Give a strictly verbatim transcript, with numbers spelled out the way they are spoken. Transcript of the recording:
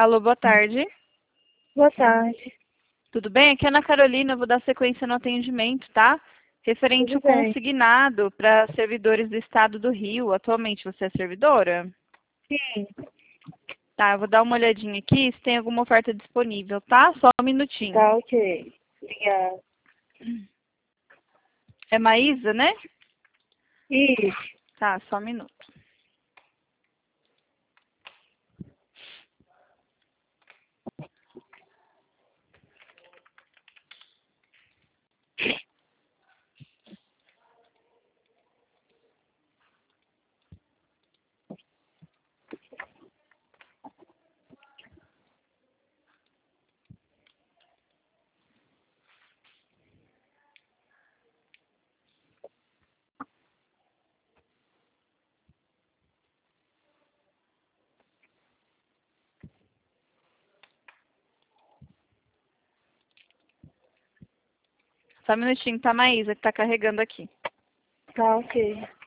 Alô, boa tarde. Boa tarde. Tudo bem? Aqui é a Ana Carolina, eu vou dar sequência no atendimento, tá? Referente Tudo ao bem. consignado para servidores do estado do Rio. Atualmente você é servidora? Sim. Tá, eu vou dar uma olhadinha aqui se tem alguma oferta disponível, tá? Só um minutinho. Tá, ok. Obrigada. É Maísa, né? Isso. Tá, só um minuto. Só um minutinho, tá, Maísa, que tá carregando aqui. Tá, ok.